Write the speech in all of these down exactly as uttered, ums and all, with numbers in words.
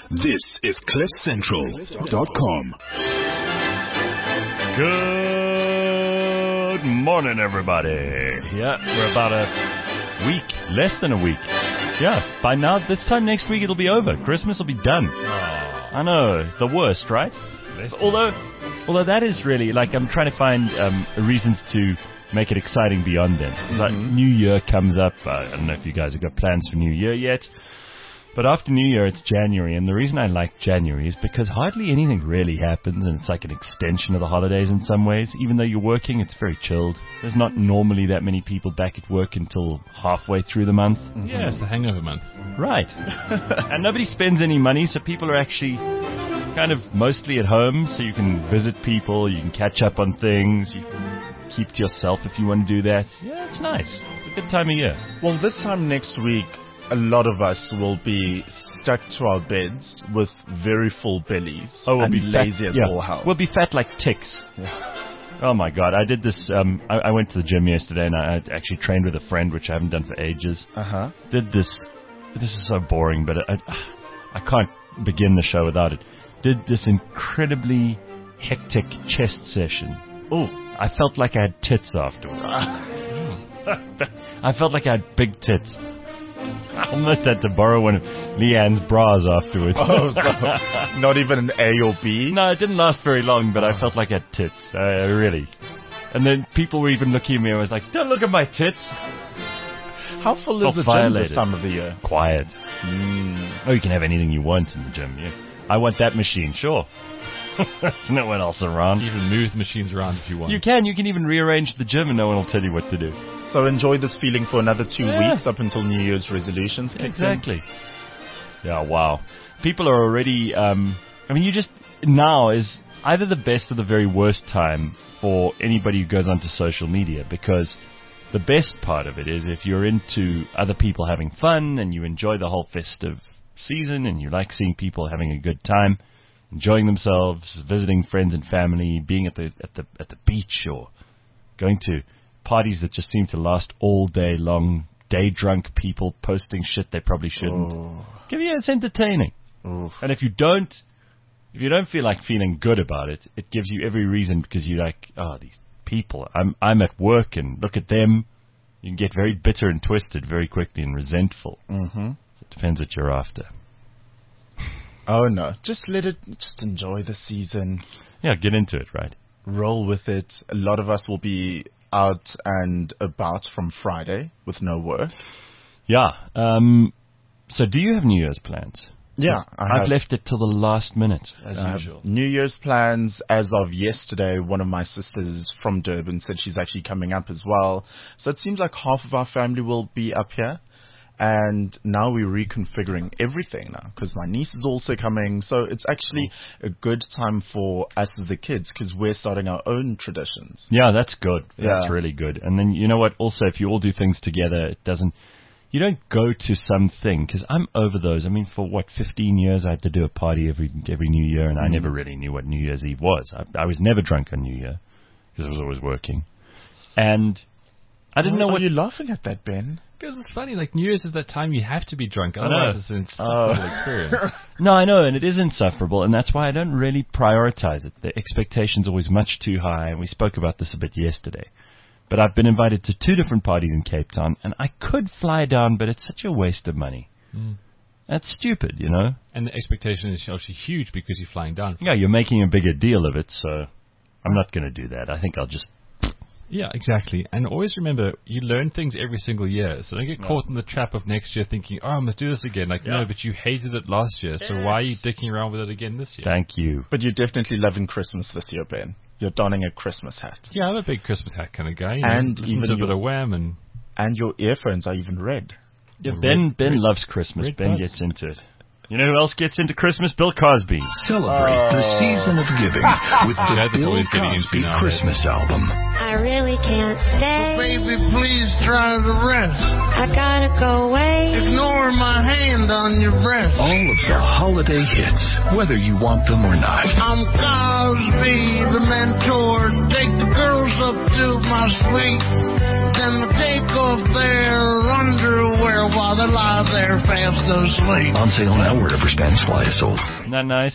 This is cliff central dot com. Good morning, everybody. Yeah, we're about a week, less than a week. Yeah, by now, this time next week, it'll be over. Christmas will be done. Aww. I know, the worst, right? Although, although that is really, like, I'm trying to find um, reasons to make it exciting beyond then. Mm-hmm. Like, New Year comes up. I don't know if you guys have got plans for New Year yet. But after New Year, it's January, and the reason I like January is because hardly anything really happens, and it's like an extension of the holidays in some ways. Even though you're working, it's very chilled. There's not normally that many people back at work until halfway through the month. Mm-hmm. Yeah, it's the hangover month. Right. And nobody spends any money, so people are actually kind of mostly at home, so you can visit people, you can catch up on things, you can keep to yourself if you want to do that. Yeah, it's nice. It's a good time of year. Well, this time next week, a lot of us will be stuck to our beds with very full bellies oh, we'll and be lazy fat, as yeah. all hell. We'll be fat like ticks. Yeah. Oh my God, I did this, um, I, I went to the gym yesterday and I actually trained with a friend, which I haven't done for ages. Uh-huh. Did this, this is so boring, but I, I can't begin the show without it. Did this incredibly hectic chest session. Oh. I felt like I had tits afterwards. I felt like I had big tits. I almost had to borrow one of Leanne's bras afterwards. Oh, so not even an A or B? No, it didn't last very long, but I felt like I had tits. Uh, really. And then people were even looking at me and I was like, don't look at my tits. How full is the gym this time of the year? Quiet. Mm. Oh, you can have anything you want in the gym. Yeah. I want that machine, sure. There's no one else around. You even move the machines around if you want. You can. You can even rearrange the gym and no one will tell you what to do. So enjoy this feeling for another two yeah. weeks up until New Year's resolutions kick Exactly. in. Yeah, wow. People are already, um, I mean, you just, now is either the best or the very worst time for anybody who goes onto social media, because the best part of it is if you're into other people having fun and you enjoy the whole festive season and you like seeing people having a good time, enjoying themselves, visiting friends and family, being at the at the at the beach, or going to parties that just seem to last all day long. Day drunk people posting shit they probably shouldn't. Oh. Give you it's entertaining. Oof. And if you don't, if you don't feel like feeling good about it, it gives you every reason, because you're like, oh, these people. I'm I'm at work and look at them. You can get very bitter and twisted very quickly and resentful. Mm-hmm. It depends what you're after. Oh, no. Just let it, just enjoy the season. Yeah, get into it, right? Roll with it. A lot of us will be out and about from Friday with no work. Yeah. Um, so do you have New Year's plans? Yeah. I I I've left it till the last minute, as I usual. have New Year's plans. As of yesterday, one of my sisters from Durban said she's actually coming up as well. So it seems like half of our family will be up here. And now we're reconfiguring everything now, because my niece is also coming. So it's actually a good time for us as the kids, because we're starting our own traditions. Yeah, that's good. That's Yeah. really good. And then, you know what? Also, if you all do things together, it doesn't... You don't go to something, because I'm over those. I mean, for what, fifteen years, I had to do a party every every New Year, and mm. I never really knew what New Year's Eve was. I, I was never drunk on New Year, because I was always working. And I didn't Why know what... Are you laughing at that, Ben? Because it's funny, like New Year's is that time you have to be drunk, I otherwise know. it's an insufferable Oh. experience. No, I know, and it is insufferable, and that's why I don't really prioritize it. The expectation's always much too high, and we spoke about this a bit yesterday. But I've been invited to two different parties in Cape Town, and I could fly down, but it's such a waste of money. Mm. That's stupid, you know? And the expectation is actually huge because you're flying down. Yeah, you're making a bigger deal of it, so I'm not going to do that. I think I'll just... Yeah, exactly. And always remember, you learn things every single year. So don't get No. caught in the trap of next year thinking, oh, I must do this again. Like, Yeah. no, but you hated it last year, so Yes. why are you dicking around with it again this year? Thank you. But you're definitely loving Christmas this year, Ben. You're donning a Christmas hat. Yeah, I'm a big Christmas hat kind of guy. You And know, even listen to a bit your- of Wham and... And your earphones are even red. Yeah, Red- Ben Ben red- loves Christmas. red Ben buds. gets into it. You know who else gets into Christmas? Bill Cosby. Celebrate the season of giving with the Yeah, that's Bill always getting into Cosby nowadays. Christmas album. I really can't stay. Baby, please try the rest. I gotta go away. Ignore my hand on your breast. All of the holiday hits, whether you want them or not. I'm Cosby, the mentor. Take the girls up to my suite. Then take off their underwear. there while they lie there fast asleep. On sale now wherever Spanish Fly is sold. Isn't that nice?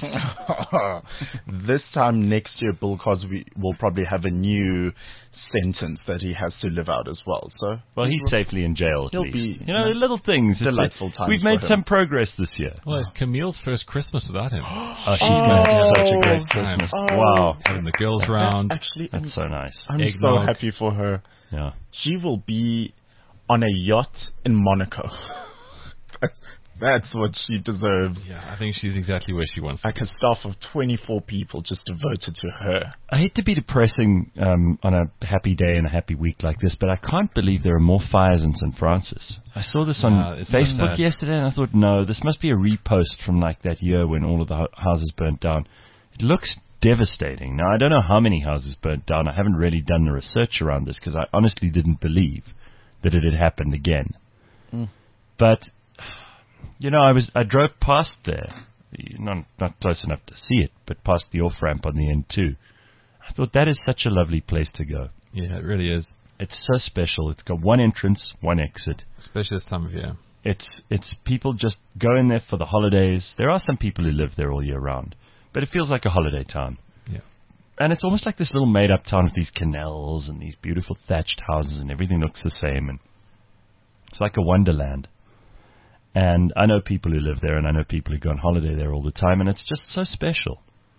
This time next year, Bill Cosby will probably have a new sentence that he has to live out as well. So, Well, he's safely in jail at He'll least. be, you know, you know, little things. It's- delightful times We've for made him. some progress this year. Well, it's Camille's first Christmas without him. Oh, she's going to have such a great Oh. Christmas. Oh. Wow. Having the girls that's round. actually, That's so nice. I'm so eggnog. happy for her. Yeah. She will be on a yacht in Monaco. that's, that's what she deserves. Yeah, I think she's exactly where she wants to Like a staff of twenty-four people just devoted to her. I hate to be depressing um, on a happy day and a happy week like this, but I can't believe there are more fires in Saint Francis. I saw this on Yeah, it's so Facebook sad. yesterday, and I thought, no, this must be a repost from like that year when all of the ho- houses burnt down. It looks devastating. Now, I don't know how many houses burnt down. I haven't really done the research around this because I honestly didn't believe that it had happened again. Mm. But, you know, I was I drove past there, not not close enough to see it, but past the off-ramp on the N two. I thought that is such a lovely place to go. Yeah, it really is. It's so special. It's got one entrance, one exit. Especially this time of year. It's it's people just go in there for the holidays. There are some people who live there all year round, but it feels like a holiday town. Yeah. And it's almost like this little made-up town with these canals and these beautiful thatched houses, and everything looks the same. And it's like a wonderland. And I know people who live there, and I know people who go on holiday there all the time, and it's just so special.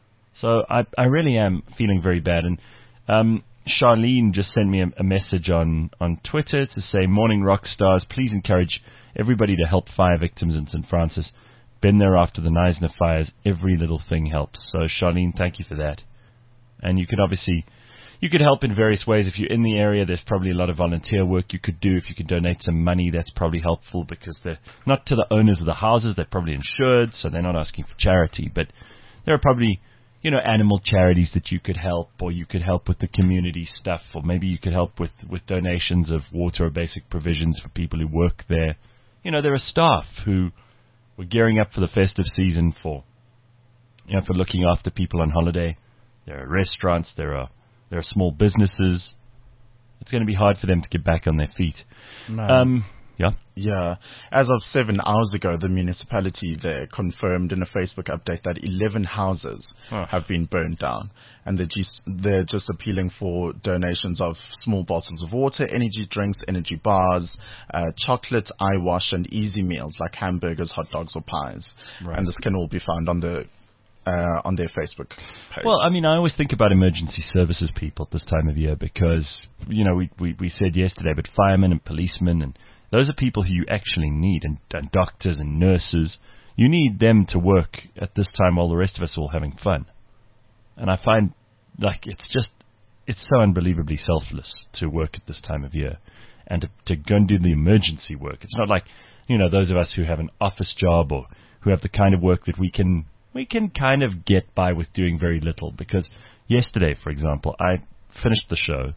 So I I really am feeling very bad. And um, Charlene just sent me a, a message on, on Twitter to say, "Morning rock stars, please encourage everybody to help fire victims in Saint Francis. Been there after the Neisner fires. Every little thing helps." So Charlene, thank you for that. And you could obviously, you could help in various ways. If you're in the area, there's probably a lot of volunteer work you could do. If you could donate some money, that's probably helpful because they're not to the owners of the houses. They're probably insured, so they're not asking for charity. But there are probably, you know, animal charities that you could help, or you could help with the community stuff, or maybe you could help with, with donations of water or basic provisions for people who work there. You know, there are staff who were gearing up for the festive season for, you know, for looking after people on holiday. There are restaurants, there are there are small businesses. It's going to be hard for them to get back on their feet. Man. Um, yeah. Yeah. As of seven hours ago, the municipality there confirmed in a Facebook update that eleven houses Oh. have been burned down. And they're just, they're just appealing for donations of small bottles of water, energy drinks, energy bars, uh, chocolate, eye wash, and easy meals like hamburgers, hot dogs, or pies. Right. And this can all be found on the uh, on their Facebook page. Well, I mean, I always think about emergency services people at this time of year because, you know, we, we, we said yesterday, but firemen and policemen, and those are people who you actually need, and, and doctors and nurses. You need them to work at this time while the rest of us are all having fun. And I find, like, it's just, it's so unbelievably selfless to work at this time of year and to, to go and do the emergency work. It's not like, you know, those of us who have an office job or who have the kind of work that we can we can kind of get by with doing very little. Because yesterday, for example, I finished the show,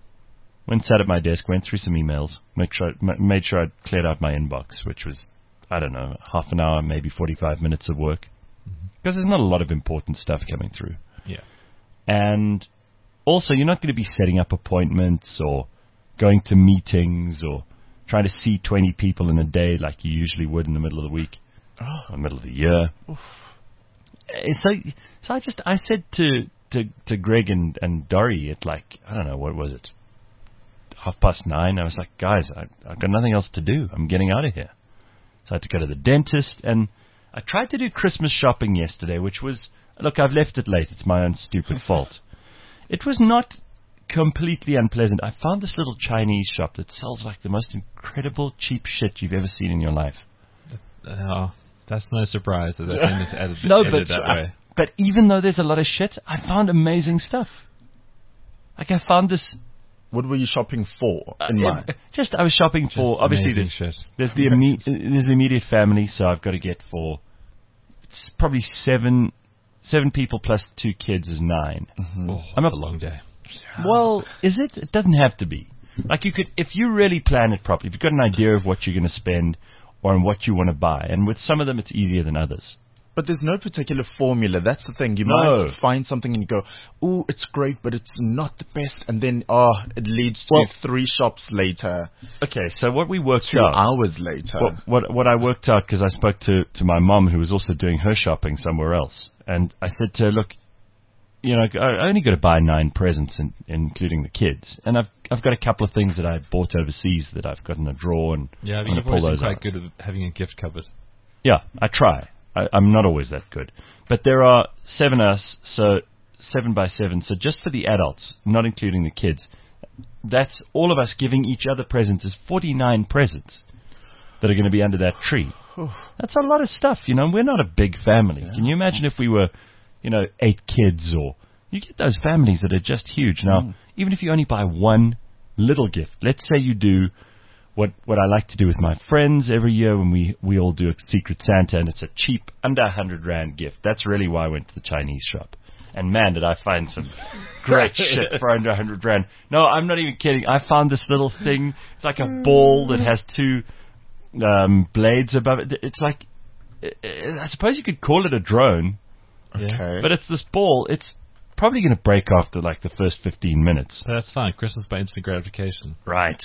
went sat at my desk, went through some emails, make sure I, made sure I cleared out my inbox, which was, I don't know, half an hour, maybe forty-five minutes of work. Because there's not a lot of important stuff coming through. Yeah. And also, you're not going to be setting up appointments or going to meetings or trying to see twenty people in a day like you usually would in the middle of the week Oh. or middle of the year. Oof. So, so I just, I said to, to, to Greg and, and Dory at like, I don't know, what was it? Half past nine. I was like, guys, I, I've got nothing else to do. I'm getting out of here. So I had to go to the dentist, and I tried to do Christmas shopping yesterday, which was, look, I've left it late. It's my own stupid fault. It was not completely unpleasant. I found this little Chinese shop that sells like the most incredible cheap shit you've ever seen in your life. Oh, that's no surprise that they're saying this edit, No, edit but that way. but even though there's a lot of shit, I found amazing stuff. Like I found this. What were you shopping for in uh, mind? Just I was shopping for. Just Obviously, amazing there's, shit. there's the imme- there's the immediate family, so I've got to get for. It's probably seven seven people plus two kids is nine. Oh, I'm that's a- a long day. Well, is it? It doesn't have to be. Like you could, if you really plan it properly, if you've got an idea of what you're going to spend or on what you want to buy, and with some of them it's easier than others. But there's no particular formula. That's the thing. You No. might find something and you go, "Ooh, it's great, but it's not the best." And then, oh, it leads to Well- three shops later, Okay, so what we worked two out. hours later. What, what what I worked out, because I spoke to, to my mom, who was also doing her shopping somewhere else, and I said to her, look, you know, I I only got to buy nine presents, in, including the kids, and I've I've got a couple of things that I bought overseas that I've got in a drawer, and Yeah, I I'm mean, going you've to pull always been those quite out. good at having a gift cupboard. Yeah, I try. I, I'm not always that good, but there are seven of us, so seven by seven. So just for the adults, not including the kids, that's all of us giving each other presents is forty-nine presents that are going to be under that tree. That's a lot of stuff, you know. We're not a big family. Can you imagine if we were, you know, eight kids, or you get those families that are just huge. Now, even if you only buy one little gift, let's say you do what what I like to do with my friends every year when we, we all do a Secret Santa, and it's a cheap, under one hundred rand gift. That's really why I went to the Chinese shop. And man, did I find some great shit for under one hundred rand. No, I'm not even kidding. I found this little thing. It's like a ball that has two um, blades above it. It's like, I suppose you could call it a drone, Okay. but it's this ball. It's probably going to break after like the first fifteen minutes. But that's fine. Christmas by instant gratification. Right.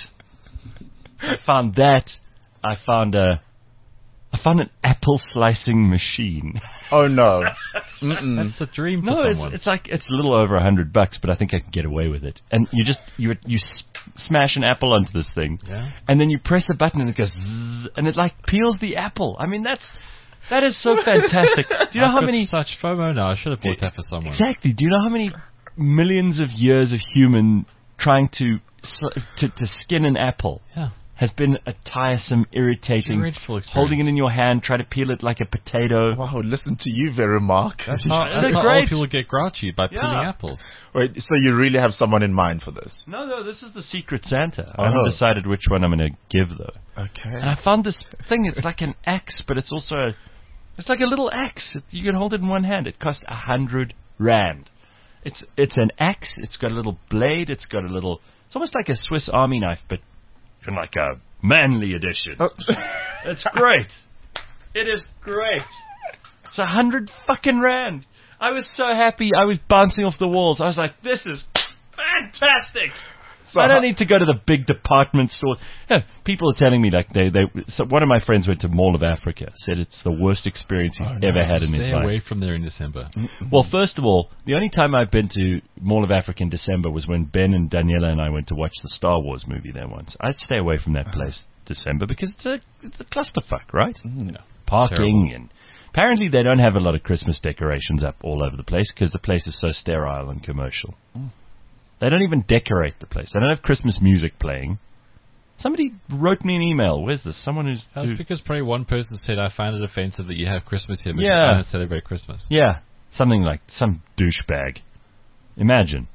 I found that. I found a. I found an apple slicing machine. Oh no. Mm-mm. That's a dream for No, it's, someone. it's like it's a little over a hundred bucks, but I think I can get away with it. And you just you you s- smash an apple onto this thing, Yeah. and then you press a button and it goes zzz, and it like peels the apple. I mean, that's that is so fantastic. Do you know I've how got many such FOMO now. I should have bought that for someone. exactly? Do you know how many millions of years of human trying to s- to, to skin an apple Yeah. has been a tiresome, irritating, Dreadful experience. holding it in your hand, try to peel it like a potato. Wow, listen to you, Verimark. That's Isn't how, it that's how great? old people get grouchy by peeling Yeah. apples. Wait, so you really have someone in mind for this? No, no, this is the Secret Santa. I Oh. haven't decided which one I'm going to give, though. Okay. And I found this thing. It's like an axe, but it's also a, it's like a little axe. It, you can hold it in one hand. It cost a hundred rand. It's it's an axe. It's got a little blade. It's got a little. It's almost like a Swiss Army knife, but in like a manly edition. Oh. It's great. It is great. It's a hundred fucking rand. I was so happy. I was bouncing off the walls. I was like, this is fantastic. So I how- don't need to go to the big department store. Yeah, people are telling me like they, they so one of my friends went to Mall of Africa, said it's the worst experience he's ever had in his Stay life. away from there in December. Well, first of all, the only time I've been to Mall of Africa in December was when Ben and Daniela and I went to watch the Star Wars movie there once. I'd stay away from that place December because it's a it's a clusterfuck, right? Yeah. Parking Terrible. and apparently they don't have a lot of Christmas decorations up all over the place because the place is so sterile and commercial. They don't even decorate the place. They don't have Christmas music playing. Somebody wrote me an email. Where's this? Someone who's That's who- because probably one person said, I find it offensive that you have Christmas here, but you Yeah. don't celebrate Christmas. yeah, something like some douchebag. Imagine.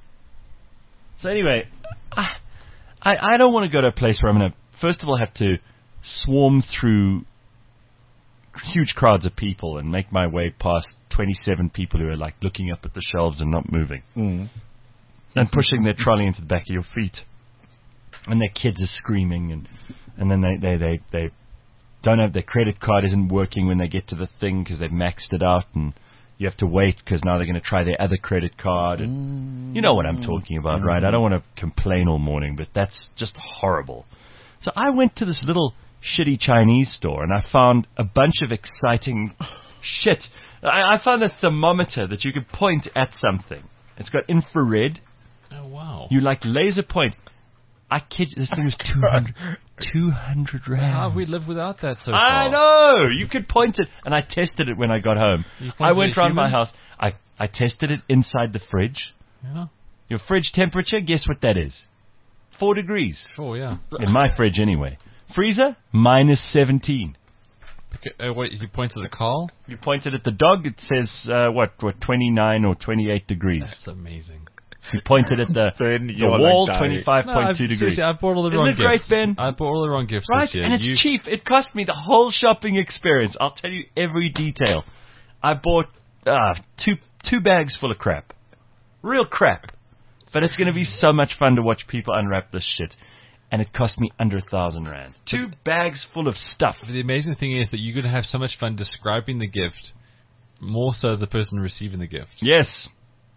So anyway, I I, I don't want to go to a place where I'm going to first of all have to swarm through huge crowds of people and make my way past twenty-seven people who are like looking up at the shelves and not moving. Mm. And pushing their trolley into the back of your feet. And their kids are screaming, and, and then they, they, they, they don't have their credit card isn't working when they get to the thing because they've maxed it out, and you have to wait because now they're going to try their other credit card. And you know what I'm talking about, right? I don't want to complain all morning, but that's just horrible. So I went to this little shitty Chinese store, and I found a bunch of exciting shit. I, I found a thermometer that you could point at something. It's got infrared. Oh, wow. You like laser point. I kid you, this thing was two hundred, two hundred rand. How have we lived without that so far? I know! You could point it, and I tested it when I got home. You I pointed went at round my humans? house. I, I tested it inside the fridge. Yeah. Your fridge temperature, guess what that is? Four degrees. Sure, yeah. In my fridge, anyway. Freezer, minus seventeen. Okay, uh, wait, you pointed at Carl? You pointed at the dog, it says, uh, what, what, twenty-nine or twenty-eight degrees. That's amazing. You pointed at the, Ben, the you're like wall, dying. twenty-five No, point I've, two degrees. seriously, I bought all the Isn't wrong it great, gifts. Ben? I bought all the wrong gifts Right, this year. and it's you, cheap. It cost me the whole shopping experience. I'll tell you every detail. I bought uh, two two bags full of crap. Real crap. But it's going to be so much fun to watch people unwrap this shit. And it cost me under a thousand rand. Two bags full of stuff. But the amazing thing is that you're going to have so much fun describing the gift more so the person receiving the gift. Yes.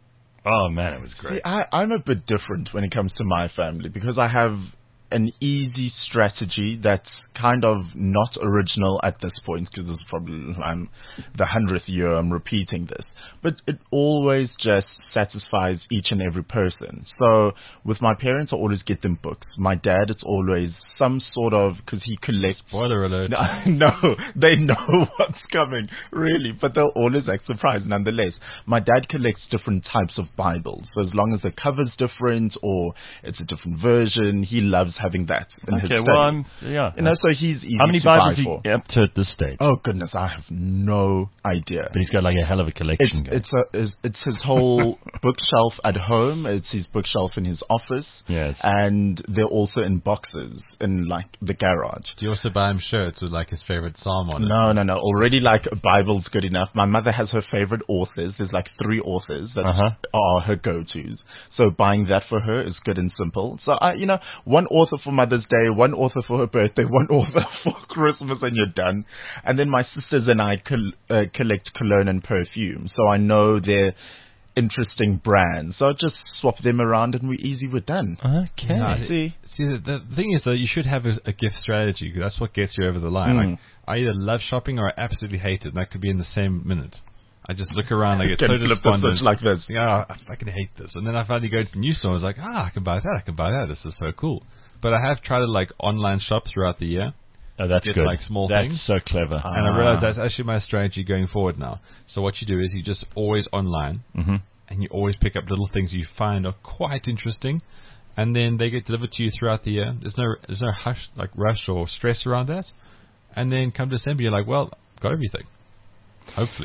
Oh man, it was great. See, I, I'm a bit different when it comes to my family because I have an easy strategy that's kind of not original at this point because this is probably I'm the hundredth year I'm repeating this, but it always just satisfies each and every person. So with my parents, I always get them books. My dad, it's always some sort of, because he collects. Spoiler alert. No, they know what's coming, really, but they'll always act surprised nonetheless. My dad collects different types of Bibles, so as long as the cover's different or it's a different version, he loves having that in his Okay, study. well, I'm, yeah. You know, so he's easy How many to Bibles buy are for. you up to at this stage? Oh goodness, I have no idea. But he's got like a hell of a collection It's going. it's a it's, it's his whole bookshelf at home. It's his bookshelf in his office. Yes. And they're also in boxes in like the garage. Do you also buy him shirts with like his favorite psalm on it? No, no, no. Already like a Bible's good enough. My mother has her favorite authors. There's like three authors that Uh-huh. are her go-tos. So buying that for her is good and simple. So I, you know, one author for Mother's Day, one author for her birthday, one author for Christmas, and you're done. And then my sisters and I col- uh, collect cologne and perfume. So I know they're interesting brands. So I just swap them around and we're easy, we're done. Okay. No, See? See, the, the thing is, though, you should have a, a gift strategy because that's what gets you over the line. Mm. Like, I either love shopping or I absolutely hate it, and that could be in the same minute. I just look around, I get Can so flip the despondent. switch like this. Yeah, I fucking hate this. And then I finally go to the new store. I was like, ah, I can buy that. I can buy that. This is so cool. But I have tried to like online shop throughout the year, Oh, that's get, good. like, small that's things. so clever. and I realized that's actually my strategy going forward now. So what you do is you just always online, hmm and you always pick up little things you find are quite interesting, and then they get delivered to you throughout the year. There's no there's no hush like rush or stress around that. And then come December, you're like, well, got everything. Hopefully.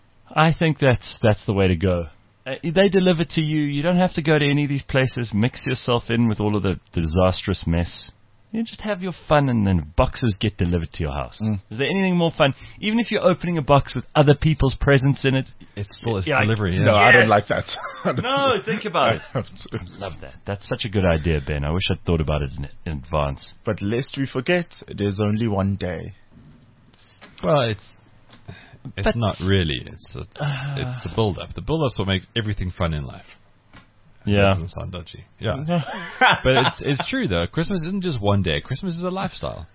I think that's that's the way to go. Uh, they deliver to you. You don't have to go to any of these places. Mix yourself in with all of the, the disastrous mess. You just have your fun, and then boxes get delivered to your house. Mm. Is there anything more fun? Even if you're opening a box with other people's presents in it. It's still it's Yeah, delivery. Yeah. No, I Yes. don't like that. No, think about it. I have to. Love that. That's such a good idea, Ben. I wish I'd thought about it in, in advance. But lest we forget, it is only one day. Well, it's it's But- not really. It's a, it's the build up. The build up's what makes everything fun in life. That Yeah. doesn't sound dodgy. Yeah. But it's it's true though. Christmas isn't just one day. Christmas is a lifestyle.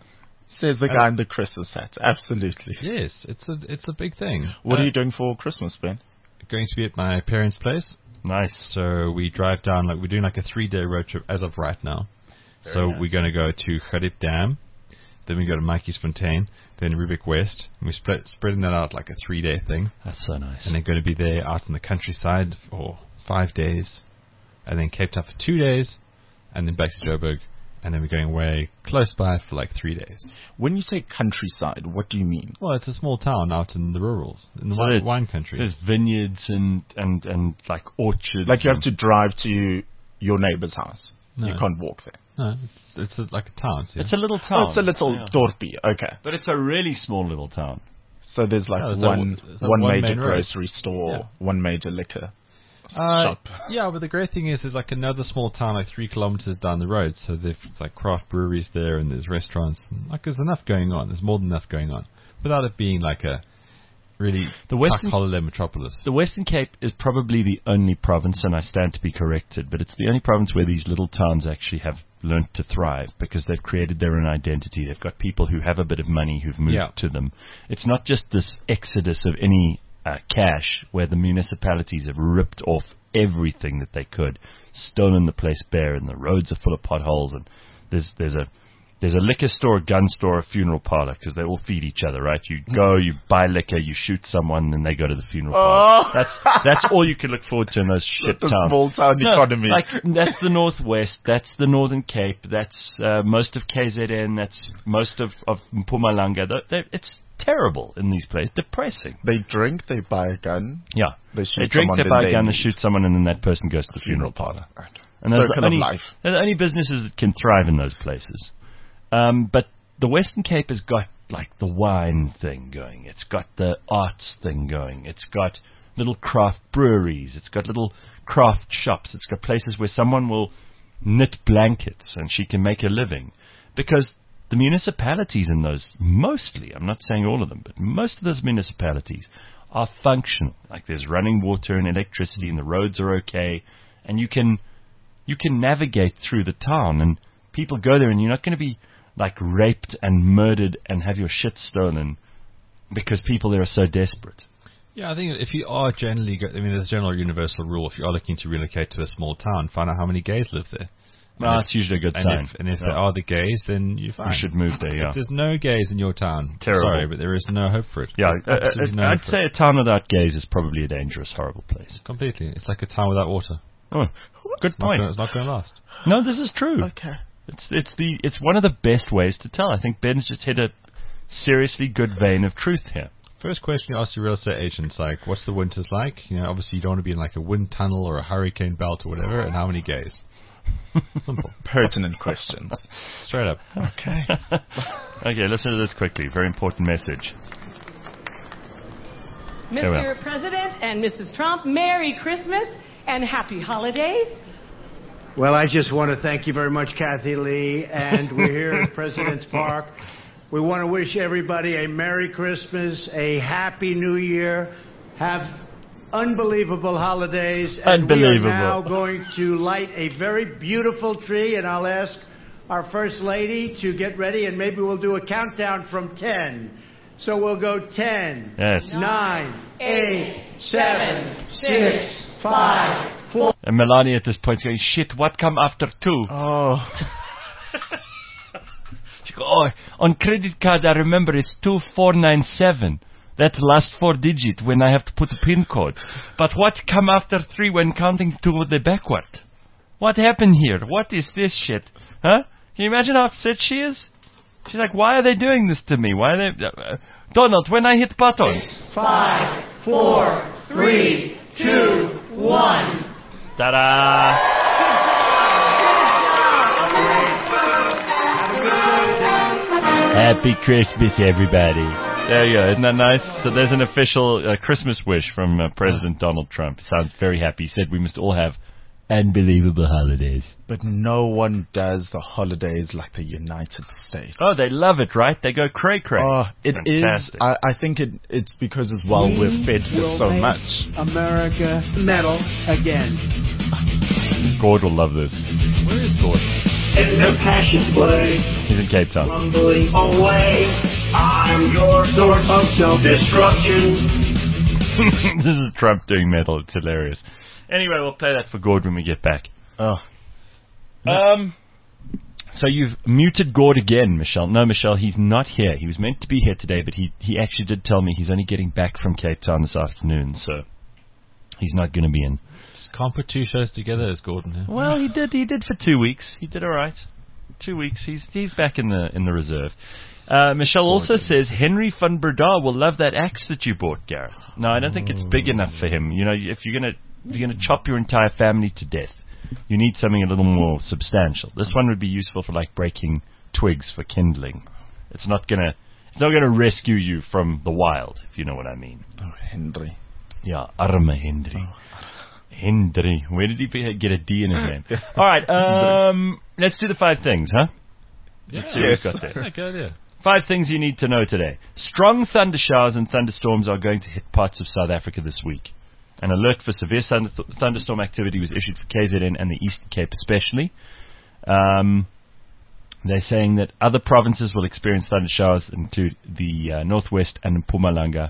Says the guy in the Christmas hat. Absolutely. Yes, it's a it's a big thing. What Uh, are you doing for Christmas, Ben? Going to be at my parents' place. Nice. So we drive down, like we're doing like a three day road trip as of right now. Very so nice. we're going to go to Gerrit Dam, then we go to Mikey's Fontaine, then Rubik West, and we're split, spreading that out like a three day thing. That's so nice. And then going to be there out in the countryside for five days, and then Cape Town for two days, and then back to Joburg, and then we're going away close by for like three days. When you say countryside, what do you mean? Well, it's a small town out in the rurals, in the So wine, it- wine country. There's vineyards and, and, and like orchards. Like you have and- to drive to your neighbor's house. No. You can't walk there. No, it's, it's a, like a town. See? It's a little town. Oh, it's a little Yeah. dorpy. Okay. But it's a really small little town. So there's like Yeah, there's that one one- there's that one one major main road. grocery store, Yeah. one major liquor Uh, shop. yeah, but the great thing is, there's like another small town like three kilometers down the road. So there's like craft breweries there, and there's restaurants. And, like there's enough going on. There's more than enough going on, without it being like a really The Western- tuck holiday metropolis. The Western Cape is probably the only province, and I stand to be corrected, but it's the only province where these little towns actually have learnt to thrive because they've created their own identity. They've got people who have a bit of money who've moved Yeah. to them. It's not just this exodus of any uh, cash where the municipalities have ripped off everything that they could, stolen the place bare, and the roads are full of potholes, and there's there's a There's a liquor store, a gun store, a funeral parlor, because they all feed each other, right? You go, you buy liquor, you shoot someone, then they go to the funeral parlor. Oh. That's that's all you can look forward to in those shit The towns. small town No, economy. like that's the Northwest, that's the Northern Cape, that's uh, most of K Z N, that's most of of Mpumalanga. Th- they- It's terrible in these places, depressing. They drink, they buy a gun, Yeah, they shoot they drink, someone, they then buy they a gun, they leave. shoot someone, and then that person goes to the funeral funeral parlor. parlor. And those are the Circle only, of life. they're the only businesses that can thrive in those places. Um, but the Western Cape has got like the wine thing going. It's got the arts thing going. It's got little craft breweries. It's got little craft shops. It's got places where someone will knit blankets and she can make a living. Because the municipalities in those, mostly, I'm not saying all of them, but most of those municipalities are functional. Like there's running water and electricity, and the roads are okay, and you can you can navigate through the town, and people go there, and you're not going to be like raped and murdered and have your shit stolen because people there are so desperate. Yeah, I think if you are generally, go- I mean, there's a general universal rule. If you are looking to relocate to a small town, find out how many gays live there. Well, And that's usually a good And sign. if, and if Yeah. there are the gays, then you're fine. You should move there, yeah. If there's no gays in your town, Terrible. sorry, but there is no hope for it. Yeah, There's uh, absolutely uh, no hope I'd for say it. a town without gays is probably a dangerous, horrible place. Completely. It's like a town without water. Oh, good It's not point. gonna- It's not going to last. No, this is true. Okay. It's it's the it's one of the best ways to tell. I think Ben's just hit a seriously good vein of truth here. First question you ask your real estate agents, like, what's the winters like? You know, obviously you don't want to be in like a wind tunnel or a hurricane belt or whatever, and how many gays? Simple. Pertinent questions. Straight up. Okay. Okay, listen to this quickly. Very important message. we are. Mister President and Missus Trump, Merry Christmas and Happy Holidays. Well, I just want to thank you very much, Kathy Lee, and we're here at President's Park. We want to wish everybody a Merry Christmas, a Happy New Year, have unbelievable holidays, and Unbelievable. we are now going to light a very beautiful tree, and I'll ask our First Lady to get ready, and maybe we'll do a countdown from ten. So we'll go ten, Yes. nine, eight, seven, six, five, four. And Melania at this point is going, shit, what come after two? Oh. She goes, oh, on credit card I remember it's two four nine seven. That last four digit when I have to put a pin code. But what come after three when counting to the backward? What happened here? What is this shit? Huh? Can you imagine how upset she is? She's like, why are they doing this to me? Why are they... Uh, Donald, when I hit button. Five, four, three, two, one. Ta-da! Happy Christmas, everybody. There you go. Isn't that nice? So there's an official uh, Christmas wish from uh, President Donald Trump. Sounds very happy. He said we must all have unbelievable holidays. But no one does the holidays like the United States. Oh, they love it, right? They go cray-cray. Oh, it is. Fantastic. I, I think it, it's because as well we're fed this so much. America medal again. Gord will love this. Where is Gord? In the passion play, He's in Cape Town. rumbling away. I'm your source of self-destruction. This is Trump doing metal. It's hilarious. Anyway, we'll play that for Gord when we get back. Oh, Um, so you've muted Gord again, Michelle. No, Michelle, he's not here. He was meant to be here today, but he, he actually did tell me he's only getting back from Cape Town this afternoon, so he's not going to be in. Just can't put two shows together as Gordon here. Well, he did. He did for two weeks. He did all right. Two weeks. He's he's back in the in the reserve. Uh, Michelle also says Henry van Breda will love that axe that you bought, Gareth. No, I don't think it's big enough for him. You know, if you're gonna if you're gonna chop your entire family to death, you need something a little more substantial. This one would be useful for like breaking twigs for kindling. It's not gonna it's not gonna rescue you from the wild, if you know what I mean. oh Henry. Yeah, arme Hendry. Hendry. Where did he be- get a D in his name? All right, um, let's do the five things, huh? Yeah, See what we've got there. yeah, good idea. Five things you need to know today. Strong thunder showers and thunderstorms are going to hit parts of South Africa this week. An alert for severe thunder- thunderstorm activity was issued for K Z N and the Eastern Cape especially. Um, they're saying that other provinces will experience thunder showers, include the uh, Northwest and Mpumalanga.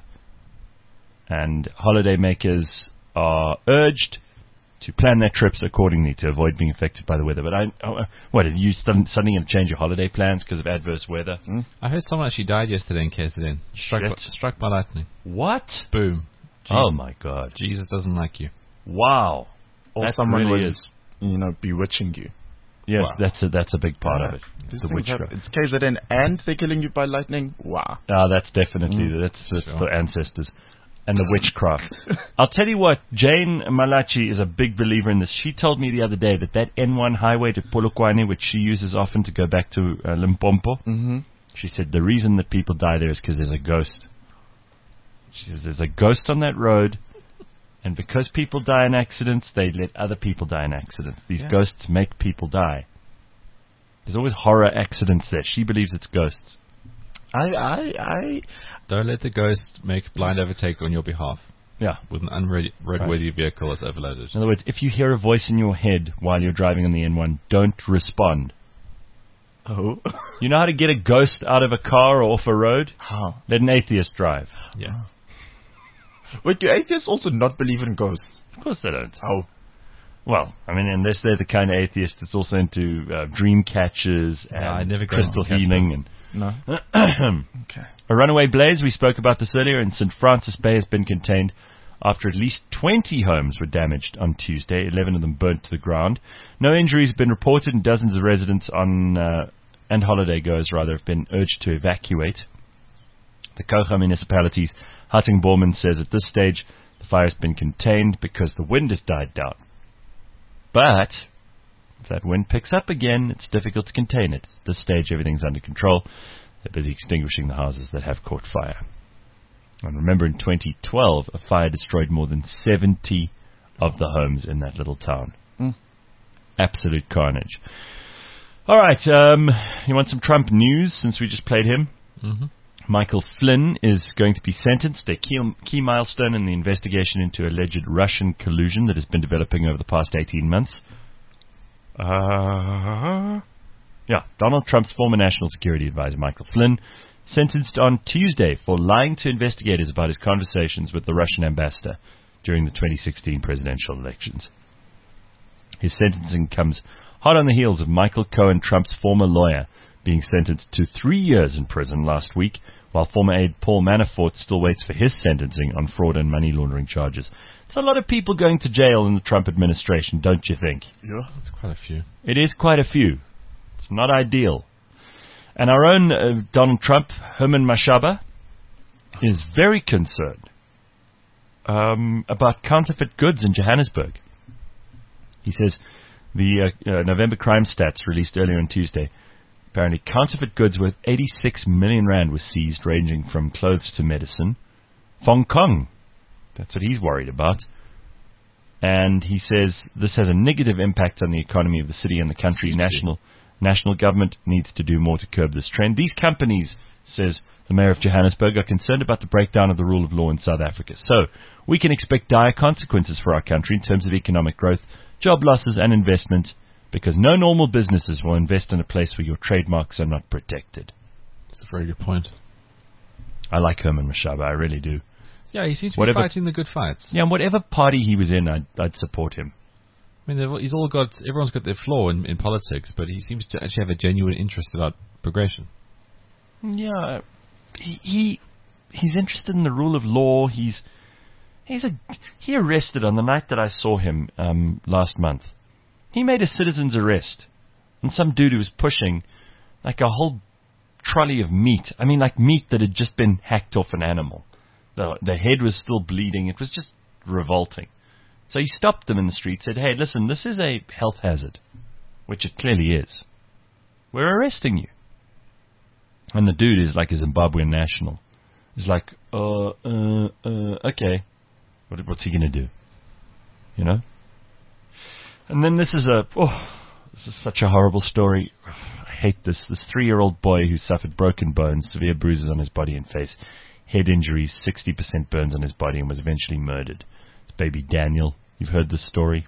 And holidaymakers are urged to plan their trips accordingly to avoid being affected by the weather. But I, oh, uh, what, are you sudden- suddenly going to change your holiday plans because of adverse weather? I heard someone actually died yesterday in K Z N. Struck, by, Shit. struck by lightning. What? Boom. Oh Jesus. my God! Jesus doesn't like you. Wow. Or That someone really was, is. you know, bewitching you. Yes, Wow. that's a that's a big part Yeah. of it. These The things witch happen. craft. It's K Z N and they're killing you by lightning. Wow. Ah, that's definitely Mm. that's, that's Sure. for ancestors and the witchcraft. I'll tell you what, Jane Malachi is a big believer in this. She told me the other day that that N one highway to Polokwane, which she uses often to go back to uh, Limpopo, Mm-hmm. she said the reason that people die there is because there's a ghost. She says there's a ghost on that road, and because people die in accidents, they let other people die in accidents. These Yeah. ghosts make people die. There's always horror accidents there. She believes it's ghosts. I, I, I, Don't let the ghost make blind overtake on your behalf Yeah. with an unroadworthy vehicle that's overloaded. In other words, if you hear a voice in your head while you're driving on the N one, don't respond. oh, You know how to get a ghost out of a car or off a road? how? Let an atheist drive. Yeah. Wait, do atheists also not believe in ghosts? Of course they don't. Oh, Well, I mean, unless they're the kind of atheist that's also into uh, dream catchers and Yeah, I never got crystal on catch healing. And no. Okay. a runaway blaze, we spoke about this earlier, in Saint Francis Bay has been contained after at least twenty homes were damaged on Tuesday, eleven of them burnt to the ground. No injuries have been reported, and dozens of residents on uh, and holiday goers rather have been urged to evacuate. The Kocha municipality's Hatting Borman says at this stage the fire has been contained because the wind has died down. But if that wind picks up again, it's difficult to contain it. At this stage, everything's under control. They're busy extinguishing the houses that have caught fire. And remember, in twenty twelve, a fire destroyed more than seventy of the homes in that little town. Mm. Absolute carnage. All right, um, you want some Trump news since we just played him? Mm-hmm. Michael Flynn is going to be sentenced, a key, key milestone in the investigation into alleged Russian collusion that has been developing over the past eighteen months. Uh, yeah, Donald Trump's former national security advisor, Michael Flynn, sentenced on Tuesday for lying to investigators about his conversations with the Russian ambassador during the twenty sixteen presidential elections. His sentencing comes hot on the heels of Michael Cohen, Trump's former lawyer, being sentenced to three years in prison last week, while former aide Paul Manafort still waits for his sentencing on fraud and money laundering charges. There's a lot of people going to jail in the Trump administration, don't you think? Yeah. That's quite a few. It is quite a few. It's not ideal. And our own uh, Donald Trump, Herman Mashaba, is very concerned um, about counterfeit goods in Johannesburg. He says the uh, uh, November crime stats released earlier on Tuesday, apparently counterfeit goods worth eighty-six million rand was seized, ranging from clothes to medicine. Hong Kong, that's what he's worried about. And he says this has a negative impact on the economy of the city and the country. National national government needs to do more to curb this trend. These companies, says the mayor of Johannesburg, are concerned about the breakdown of the rule of law in South Africa. So we can expect dire consequences for our country in terms of economic growth, job losses and investment, because no normal businesses will invest in a place where your trademarks are not protected. That's a very good point. I like Herman Mashaba, I really do. Yeah, he seems to Whatever- be fighting the good fights. Yeah, and whatever party he was in, I'd, I'd support him. I mean, they've- he's all got, everyone's got their flaw in, in politics, but he seems to actually have a genuine interest about progression. Yeah, he, he he's interested in the rule of law. He's he's a he arrested on the night that I saw him um, last month. He made a citizen's arrest, and some dude who was pushing like a whole trolley of meat. I mean, like meat that had just been hacked off an animal. The the head was still bleeding. It was just revolting. So he stopped them in the street, said, "Hey, listen, this is a health hazard," which it clearly is. "We're arresting you." And the dude is like a Zimbabwean national. He's like, uh, uh, uh, okay. What, what's he going to do? You know? And then this is a, oh, this is such a horrible story. I hate this. This three-year-old boy who suffered broken bones, severe bruises on his body and face, head injuries, sixty percent burns on his body, and was eventually murdered. It's baby Daniel. You've heard this story.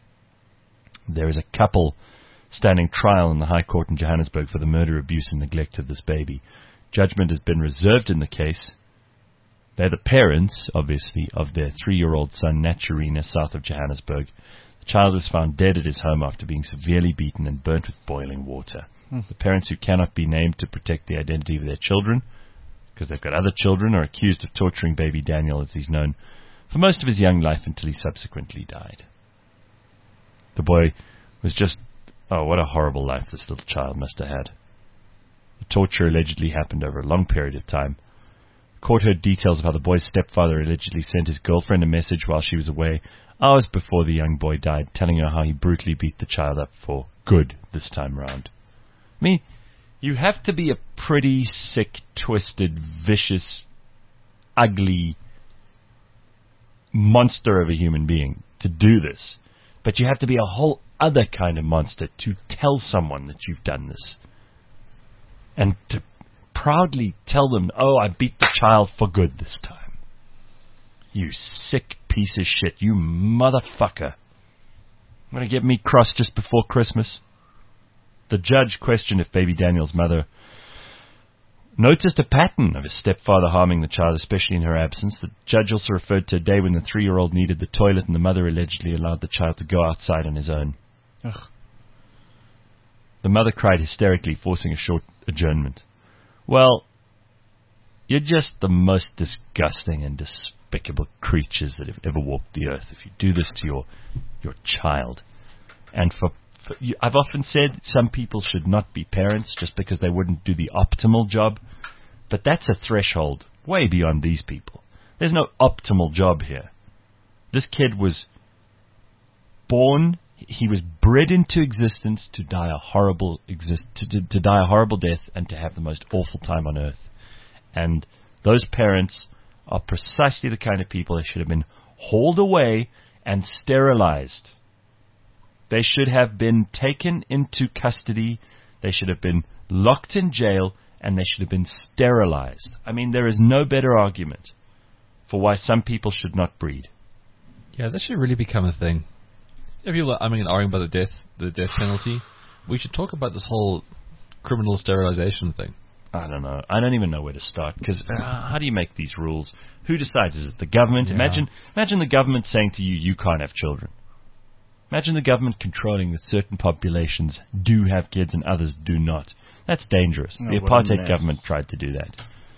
There is a couple standing trial in the High Court in Johannesburg for the murder, abuse, and neglect of this baby. Judgment has been reserved in the case. They're the parents, obviously, of their three-year-old son, Naturina, south of Johannesburg. The child was found dead at his home after being severely beaten and burnt with boiling water. Hmm. The parents, who cannot be named to protect the identity of their children, because they've got other children, are accused of torturing baby Daniel, as he's known, for most of his young life until he subsequently died. The boy was just... Oh, what a horrible life this little child must have had. The torture allegedly happened over a long period of time. The court heard details of how the boy's stepfather allegedly sent his girlfriend a message while she was away, hours before the young boy died, telling her how he brutally beat the child up for good this time round. I mean, you have to be a pretty sick, twisted, vicious, ugly monster of a human being to do this. But you have to be a whole other kind of monster to tell someone that you've done this. And to proudly tell them, oh, I beat the child for good this time. You sick piece of shit. You motherfucker. I'm going to get me crossed just before Christmas. The judge questioned if baby Daniel's mother noticed a pattern of his stepfather harming the child, especially in her absence. The judge also referred to a day when the three-year-old needed the toilet and the mother allegedly allowed the child to go outside on his own. Ugh. The mother cried hysterically, forcing a short adjournment. Well, you're just the most disgusting and despicable creatures that have ever walked the earth if you do this to your your child. And for, for you, I've often said some people should not be parents just because they wouldn't do the optimal job, but that's a threshold way beyond these people. There's no optimal job here. This kid was born, he was bred into existence to die a horrible exist to, to, to die a horrible death and to have the most awful time on earth. And those parents are precisely the kind of people that should have been hauled away and sterilized. They should have been taken into custody. They should have been locked in jail, and they should have been sterilized. I mean, there is no better argument for why some people should not breed. Yeah, that should really become a thing. If people are, I mean, arguing about the death, the death penalty, we should talk about this whole criminal sterilization thing. I don't know. I don't even know where to start, because uh, how do you make these rules? Who decides? Is it the government? Yeah. Imagine, imagine the government saying to you, you can't have children. Imagine the government controlling that certain populations do have kids and others do not. That's dangerous. No, the apartheid government tried to do that.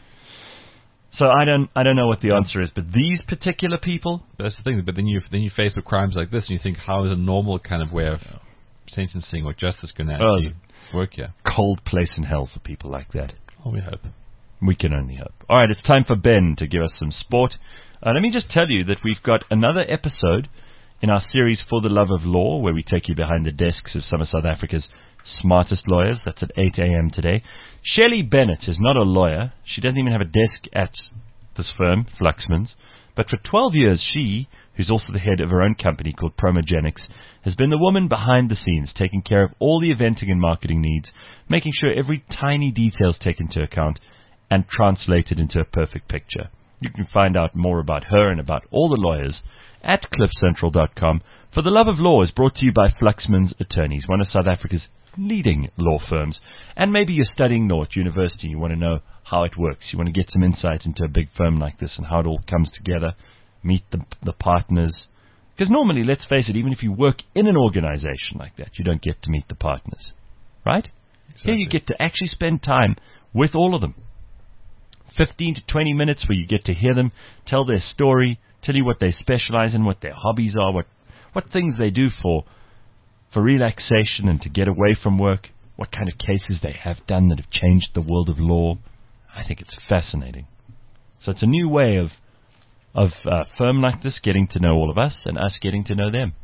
So I don't, I don't know what the answer is, but these particular people. That's the thing. But then you, then you face with crimes like this, and you think, how is a normal kind of way of sentencing or justice going to Oh, actually work here? Cold place in hell for people like that. Oh, we hope. We can only hope. All right, it's time for Ben to give us some sport. Uh, let me just tell you that we've got another episode in our series For the Love of Law, where we take you behind the desks of some of South Africa's smartest lawyers. That's at eight a.m. today. Shelley Bennett is not a lawyer. She doesn't even have a desk at this firm, Fluxman's. But for twelve years, she, who's also the head of her own company called Promogenics, has been the woman behind the scenes, taking care of all the eventing and marketing needs, making sure every tiny detail is taken into account and translated into a perfect picture. You can find out more about her and about all the lawyers at cliff central dot com. For the Love of Law is brought to you by Fluxman's Attorneys, one of South Africa's leading law firms. And maybe you're studying law at university, you want to know how it works. You want to get some insight into a big firm like this and how it all comes together, meet the, the partners. Because normally, let's face it, even if you work in an organization like that, you don't get to meet the partners. Right? Exactly. Here you get to actually spend time with all of them. fifteen to twenty minutes where you get to hear them tell their story, tell you what they specialize in, what their hobbies are, what, what things they do for for relaxation and to get away from work, what kind of cases they have done that have changed the world of law. I think it's fascinating. So it's a new way of of a firm like this getting to know all of us and us getting to know them.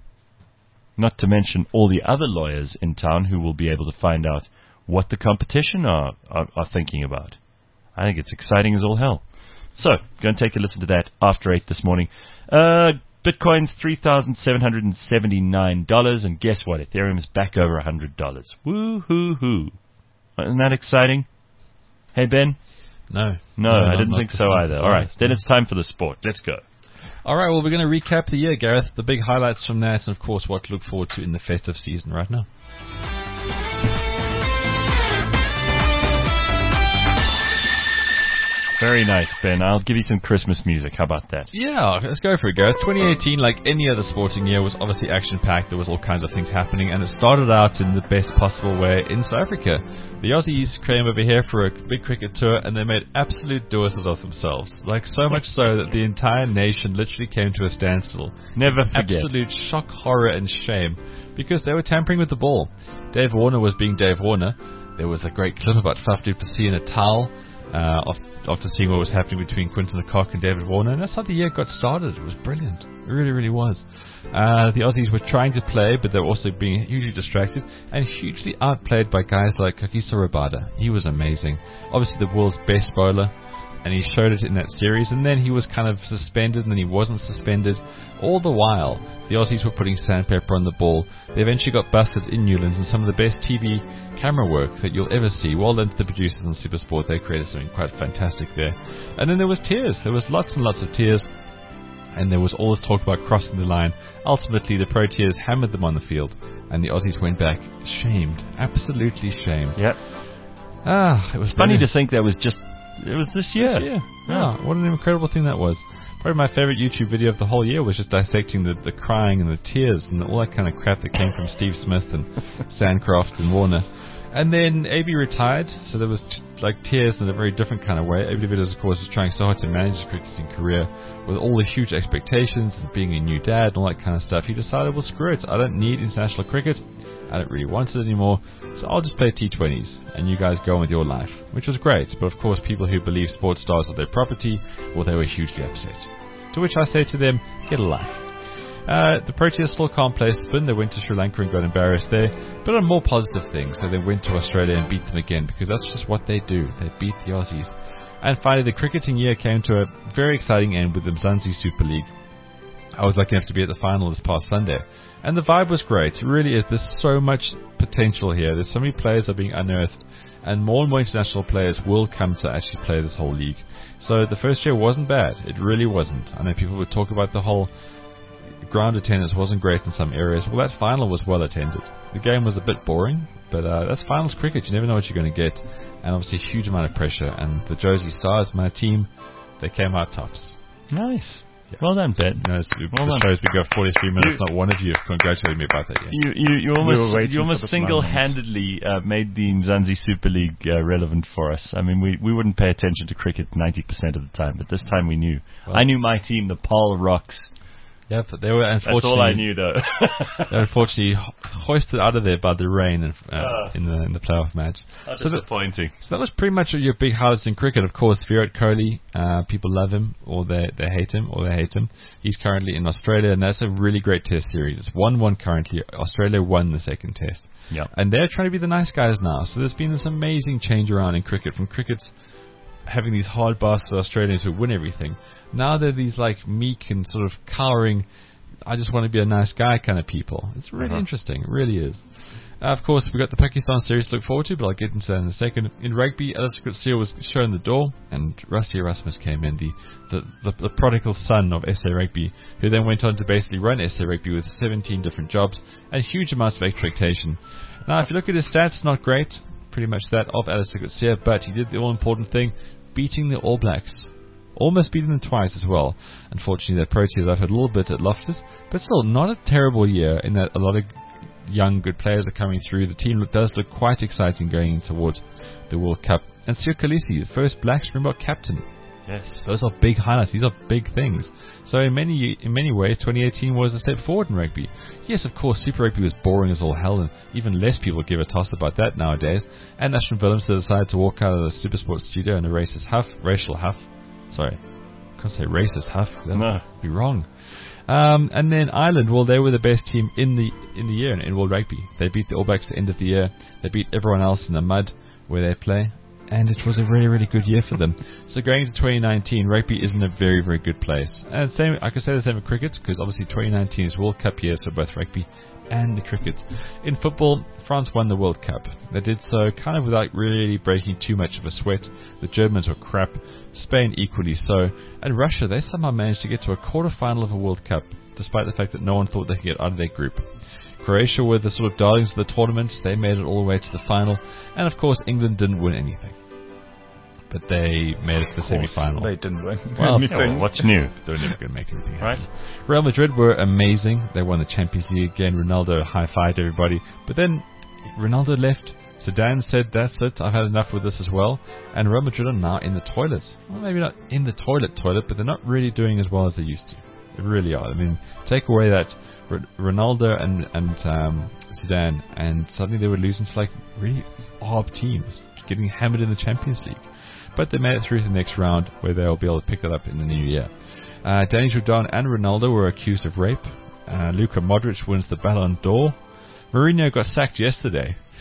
Not to mention all the other lawyers in town who will be able to find out what the competition are, are, are thinking about. I think it's exciting as all hell. So, go and take a listen to that after eight this morning. Uh, Bitcoin's three thousand seven hundred seventy-nine dollars, and guess what? Ethereum's back over one hundred dollars. Woo-hoo-hoo. Isn't that exciting? Hey, Ben? No. No, no I not, didn't not think the so either. All right, then no. it's time for the sport. Let's go. All right, well, we're going to recap the year, Gareth. The big highlights from that, and, of course, what to look forward to in the festive season right now. Very nice, Ben. I'll give you some Christmas music. How about that? Yeah, let's go for it, Gareth. twenty eighteen, like any other sporting year, was obviously action-packed. There was all kinds of things happening, and it started out in the best possible way in South Africa. The Aussies came over here for a big cricket tour, and they made absolute doers of themselves. Like, so much so that the entire nation literally came to a standstill. Never forget. Absolute shock, horror, and shame, because they were tampering with the ball. Dave Warner was being Dave Warner. There was a great clip about Faf du Plessis in a towel, uh, of after seeing what was happening between Quinton de Kock and David Warner, and that's how the year got started. It was brilliant. It really, really was. Uh, the Aussies were trying to play, but they were also being hugely distracted and hugely outplayed by guys like Kagiso Rabada. He was amazing. Obviously the world's best bowler, and he showed it in that series, and then he was kind of suspended, and then he wasn't suspended. All the while, the Aussies were putting sandpaper on the ball. They eventually got busted in Newlands, and some of the best T V camera work that you'll ever see. Well done to the producers on SuperSport. They created something quite fantastic there. And then there was tears. There was lots and lots of tears. And there was all this talk about crossing the line. Ultimately, the Proteas hammered them on the field, and the Aussies went back shamed, absolutely shamed. Yep. Ah, it was Funny funny to think that was just it was this year. This year. Yeah. Oh, what an incredible thing that was. Probably my favorite YouTube video of the whole year was just dissecting the, the crying and the tears and all that kind of crap that came from Steve Smith and Sandcroft and Warner. And then A B retired, so there was t- like tears in a very different kind of way. A B de Villiers, of course, was trying so hard to manage his cricketing career with all the huge expectations and being a new dad and all that kind of stuff. He decided, well, screw it. I don't need international cricket. I don't really want it anymore, so I'll just play T twenties, and you guys go on with your life, which was great. But of course, people who believe sports stars are their property, well, they were hugely upset. To which I say to them, get a life. Uh, the Proteas still can't play spin. They went to Sri Lanka and got embarrassed there. But on more positive things, so they went to Australia and beat them again, because that's just what they do. They beat the Aussies. And finally, the cricketing year came to a very exciting end with the Mzansi Super League. I was lucky enough to be at the final this past Sunday. And the vibe was great. It really is. There's so much potential here. There's so many players are being unearthed. And more and more international players will come to actually play this whole league. So the first year wasn't bad. It really wasn't. I know people would talk about the whole ground attendance wasn't great in some areas. Well, that final was well attended. The game was a bit boring, but uh, that's finals cricket. You never know what you're going to get. And obviously a huge amount of pressure. And the Josie Stars, my team, they came out tops. Nice. Yeah. Well done, Ben. No, it's, well the done. show's been going forty-three minutes. Not one of you have congratulated me about that yet. You, you, you almost, we you almost single-handedly uh, made the Mzansi Super League uh, relevant for us. I mean, we, we wouldn't pay attention to cricket ninety percent of the time, but this time we knew. Well, I knew my team, the Paul Rocks. Yeah, but they were unfortunately. That's all I knew, though. They were unfortunately hoisted out of there by the rain in, uh, uh, in the in the playoff match. That's so disappointing. That, so that was pretty much your big highlights in cricket. Of course, Virat Kohli. Uh, people love him, or they they hate him, or they hate him. He's currently in Australia, and that's a really great Test series. It's one one currently. Australia won the second Test. Yeah. And they're trying to be the nice guys now. So there's been this amazing change around in cricket from cricket's having these hard bastards Australians who win everything. Now they're these like meek and sort of cowering, I just want to be a nice guy kind of people. It's really uh-huh. interesting. It really is. Uh, of course, we've got the Pakistan series to look forward to, but I'll get into that in a second. In rugby, Alistair Coetzee was shown the door, and Rassie Erasmus came in, the, the, the, the prodigal son of S A Rugby, who then went on to basically run S A Rugby with seventeen different jobs and huge amounts of expectation. Now, if you look at his stats, not great. Pretty much that of Alistair Coetzee, but he did the all-important thing, beating the All Blacks. Almost beating them twice as well. Unfortunately, their Proteas suffered a little bit at Loftus, but still not a terrible year in that a lot of young, good players are coming through. The team does look quite exciting going towards the World Cup. And Siya Kolisi, the first Black Springbok captain. Yes, those are big highlights. These are big things. So in many in many ways, twenty eighteen was a step forward in rugby. Yes, of course, Super Rugby was boring as all hell, and even less people give a toss about that nowadays. And Ashton Willems decided to walk out of the SuperSport studio in a racist huff, racial huff. Sorry, I can't say racist huff. That no. would be wrong. Um, and then Ireland, well, they were the best team in the in the year in, in World Rugby. They beat the All Blacks at the end of the year. They beat everyone else in the mud where they play. And it was a really, really good year for them. So going into twenty nineteen, rugby is in a very, very good place. And same, I could say the same for cricket, because obviously twenty nineteen is World Cup years for both rugby and the cricket. In football, France won the World Cup. They did so kind of without really breaking too much of a sweat. The Germans were crap, Spain equally so, and Russia, they somehow managed to get to a quarter-final of a World Cup, despite the fact that no one thought they could get out of their group. Croatia were the sort of darlings of the tournament. They made it all the way to the final. And of course, England didn't win anything. But they made it to the semi-final. They didn't win well, anything. Yeah, well, what's new? They're never going to make anything happen. Right. Real Madrid were amazing. They won the Champions League again. Ronaldo high-fived everybody. But then Ronaldo left. Zidane said, that's it, I've had enough with this as well. And Real Madrid are now in the toilet. Well, maybe not in the toilet toilet, but they're not really doing as well as they used to. They really are. I mean, take away that Ronaldo and, and um, Zidane, and suddenly they were losing to like really odd teams, getting hammered in the Champions League. But they made it through to the next round, where they'll be able to pick that up in the new year. Uh, Danny Jordan and Ronaldo were accused of rape. Uh, Luka Modric wins the Ballon d'Or. Mourinho got sacked yesterday.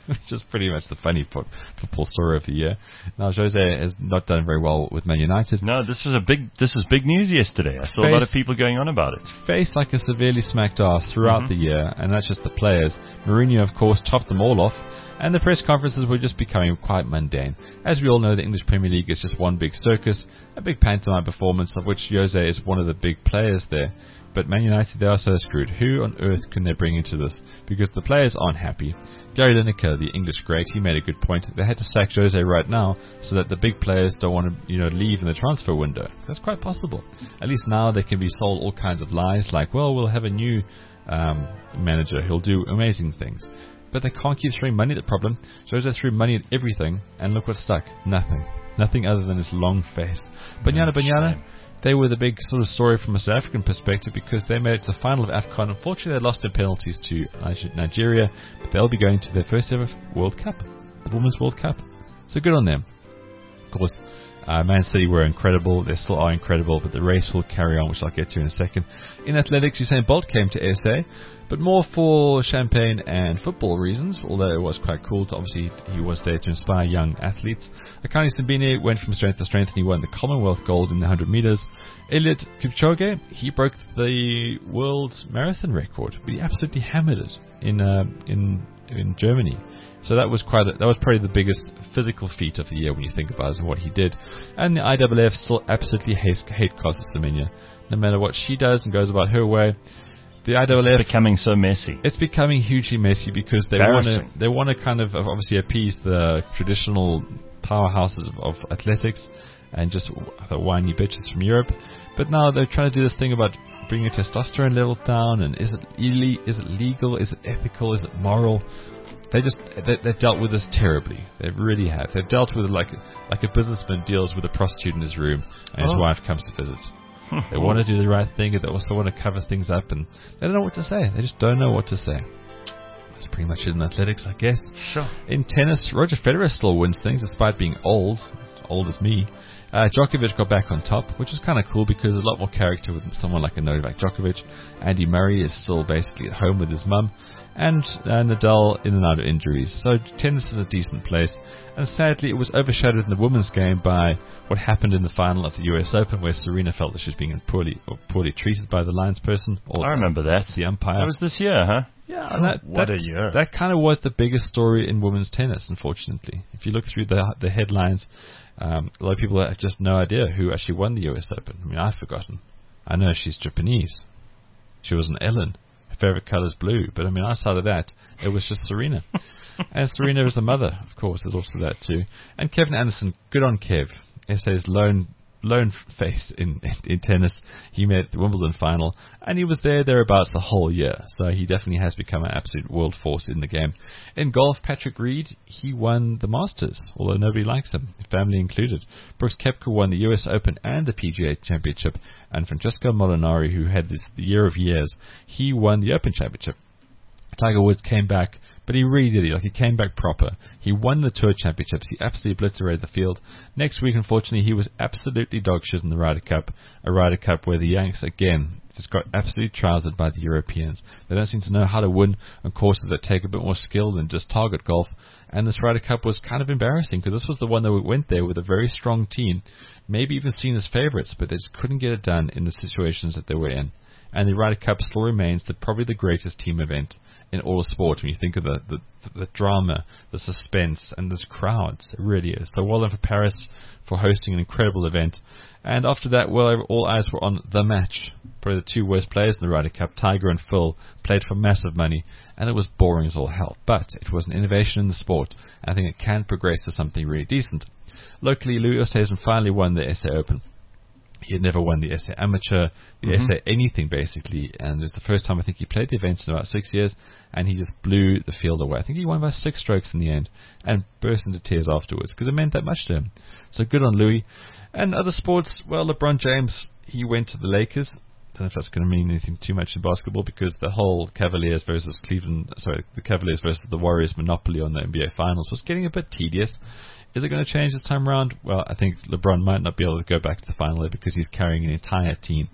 which is pretty much the funny fo- football story of the year. Now, Jose has not done very well with Man United. No, this was a big this was big news yesterday. I saw a lot of people going on about it. Faced like a severely smacked ass throughout Mm-hmm. the year, and that's just the players. Mourinho, of course, topped them all off, and the press conferences were just becoming quite mundane. As we all know, the English Premier League is just one big circus, a big pantomime performance of which Jose is one of the big players there. But Man United, they are so screwed. Who on earth can they bring into this? Because the players aren't happy. Gary Lineker, the English great, he made a good point. They had to sack Jose right now so that the big players don't want to, you know, leave in the transfer window. That's quite possible. At least now they can be sold all kinds of lies like, well, we'll have a new um, manager. He'll do amazing things. But they can't keep throwing money at the problem. Jose threw money at everything, and look what stuck. Nothing. Nothing other than his long face. Banyana Banyana, they were the big sort of story from a South African perspective because they made it to the final of AFCON. Unfortunately, they lost in penalties to Nigeria, but they'll be going to their first ever World Cup, the Women's World Cup. So good on them. Of course, uh, Man City were incredible. They still are incredible, but the race will carry on, which I'll get to in a second. In athletics, Usain Bolt came to S A, but more for champagne and football reasons, although it was quite cool. To, obviously, he was there to inspire young athletes. Akani Simbine went from strength to strength, and he won the Commonwealth gold in the one hundred metres. Eliud Kipchoge, he broke the world marathon record, but he absolutely hammered it in uh, in in Germany. So that was quite a, that was probably the biggest physical feat of the year when you think about it and what he did. And the I W F still absolutely hates hate Costa Semenya. No matter what she does and goes about her way, the I W F It's becoming so messy. It's becoming hugely messy because they want to they want to kind of obviously appease the traditional powerhouses of, of athletics and just the whiny bitches from Europe. But now they're trying to do this thing about bringing testosterone levels down, and is it ille- is it legal? Is it ethical? Is it moral? They just they, they've dealt with this terribly. They really have. They've dealt with it like like a businessman deals with a prostitute in his room and his Oh. wife comes to visit. They want to do the right thing, and they also want to cover things up, and they don't know what to say. They just don't know what to say. That's pretty much it in athletics, I guess. Sure. In tennis, Roger Federer still wins things despite being old, old as me. Uh, Djokovic got back on top, which is kind of cool because there's a lot more character with someone like a Novak Djokovic. Andy Murray is still basically at home with his mum. And uh, Nadal in and out of injuries. So tennis is a decent place. And sadly, it was overshadowed in the women's game by what happened in the final of the U S Open, where Serena felt that she was being poorly or poorly treated by the linesperson. Or I remember that. The umpire. That was this year, huh? Yeah, and that, What a that- year. That kind of was the biggest story in women's tennis, unfortunately. If you look through the the headlines, um, a lot of people have just no idea who actually won the U S Open. I mean, I've forgotten. I know she's Japanese. She was an Ellen. Her favorite color is blue. But, I mean, outside of that, it was just Serena. And Serena is the mother, of course. There's also that, too. And Kevin Anderson, good on Kev. S A's lone lone face in, in, in tennis. He made the Wimbledon final, and he was there thereabouts the whole year. So he definitely has become an absolute world force in the game. In golf, Patrick Reed, he won the Masters, although nobody likes him, family included. Brooks Koepka won the U S Open and the P G A Championship, and Francesco Molinari, who had this the year of years, he won the Open Championship. Tiger Woods came back, but he really did it. Like, he came back proper. He won the Tour Championships. He absolutely obliterated the field. Next week, unfortunately, he was absolutely dog shit in the Ryder Cup. A Ryder Cup where the Yanks, again, just got absolutely trousered by the Europeans. They don't seem to know how to win on courses that take a bit more skill than just target golf. And this Ryder Cup was kind of embarrassing because this was the one that went there with a very strong team, maybe even seen as favourites, but they just couldn't get it done in the situations that they were in. And the Ryder Cup still remains the, probably the greatest team event in all of sport when you think of the, the, the drama, the suspense, and this crowds. It really is. So well done for Paris for hosting an incredible event. And after that, well, all eyes were on the match. Probably the two worst players in the Ryder Cup, Tiger and Phil, played for massive money, and it was boring as all hell. But it was an innovation in the sport, and I think it can progress to something really decent. Locally, Louis Oosthuizen finally won the S A Open. He had never won the S A Amateur, the mm-hmm. S A anything basically, and it was the first time I think he played the event in about six years, and he just blew the field away. I think he won by six strokes in the end, and burst into tears afterwards, because it meant that much to him. So good on Louis. And other sports, well, LeBron James, he went to the Lakers. I don't know if that's going to mean anything too much in basketball, because the whole Cavaliers versus Cleveland, sorry, the Cavaliers versus the Warriors monopoly on the N B A Finals was getting a bit tedious. Is it going to change this time around? Well, I think LeBron might not be able to go back to the final because he's carrying an entire team